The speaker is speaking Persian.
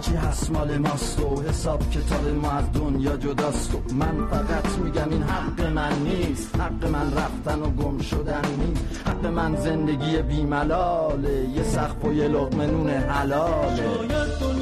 چی هست مال ماست و حساب کتاب ما از دنیا جداست و من فقط میگم این حق من نیست، حق من رفتن و گم شدن نیست، حق من زندگی بیملاله، یه سقف و یه لقمه نون حلاله.